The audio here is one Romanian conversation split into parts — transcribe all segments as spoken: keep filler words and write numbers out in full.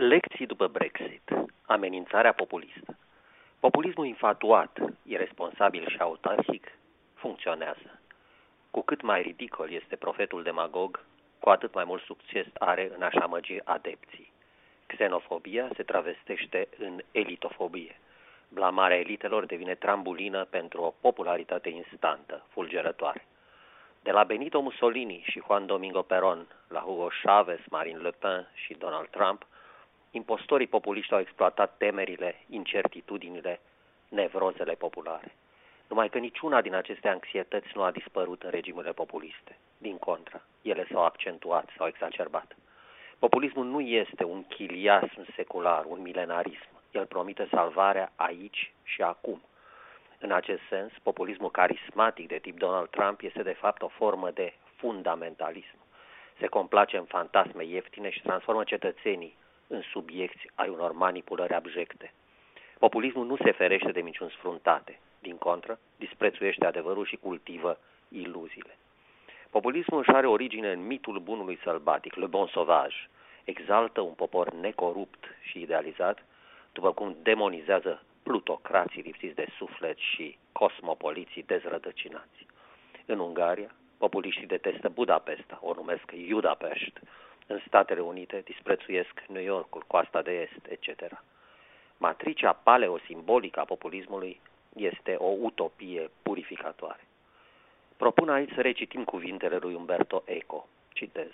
Lecții după Brexit. Amenințarea populistă. Populismul infatuat, iresponsabil și autarhic funcționează. Cu cât mai ridicol este profetul demagog, cu atât mai mult succes are în a-și amăgi adepții. Xenofobia se travestește în elitofobie. Blamarea elitelor devine trambulină pentru o popularitate instantă, fulgerătoare. De la Benito Mussolini și Juan Domingo Perón, la Hugo Chavez, Marine Le Pen și Donald Trump, impostorii populiști au exploatat temerile, incertitudinile, nevrozele populare. Numai că niciuna din aceste anxietăți nu a dispărut în regimurile populiste. Din contră, ele s-au accentuat, s-au exacerbat. Populismul nu este un chiliasm secular, un milenarism. El promite salvarea aici și acum. În acest sens, populismul carismatic de tip Donald Trump este de fapt o formă de fundamentalism. Se complace în fantasme ieftine și transformă cetățenii în subiecți ai unor manipulări abjecte. Populismul nu se ferește de minciuni sfruntate. Din contră, disprețuiește adevărul și cultivă iluziile. Populismul își are origine în mitul bunului sălbatic, le bon sauvage. Exaltă un popor necorupt și idealizat, după cum demonizează plutocrații lipsiți de suflet și cosmopoliții dezrădăcinați. În Ungaria, populiștii detestă Budapesta, o numesc Iudapest. În Statele Unite disprețuiesc New Yorkul, Coasta de Est, et cetera. Matricea paleosimbolică a populismului este o utopie purificatoare. Propun aici să recitim cuvintele lui Umberto Eco. Citez.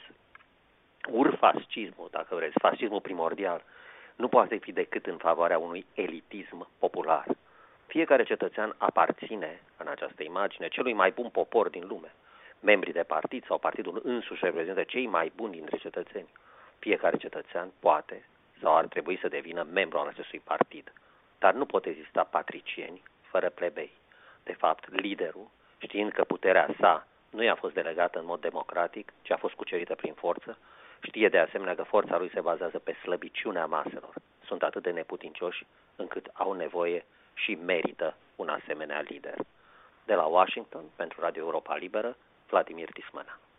Urfascismul, dacă vreți, fascismul primordial, nu poate fi decât în favoarea unui elitism popular. Fiecare cetățean aparține, în această imagine, celui mai bun popor din lume. Membrii de partid sau partidul însuși reprezintă cei mai buni dintre cetățeni. Fiecare cetățean poate sau ar trebui să devină membru al acestui partid. Dar nu pot exista patricieni fără plebei. De fapt, liderul, știind că puterea sa nu i-a fost delegată în mod democratic, ci a fost cucerită prin forță, știe de asemenea că forța lui se bazează pe slăbiciunea maselor. Sunt atât de neputincioși încât au nevoie și merită un asemenea lider. De la Washington, pentru Radio Europa Liberă, Vladimir Tismana.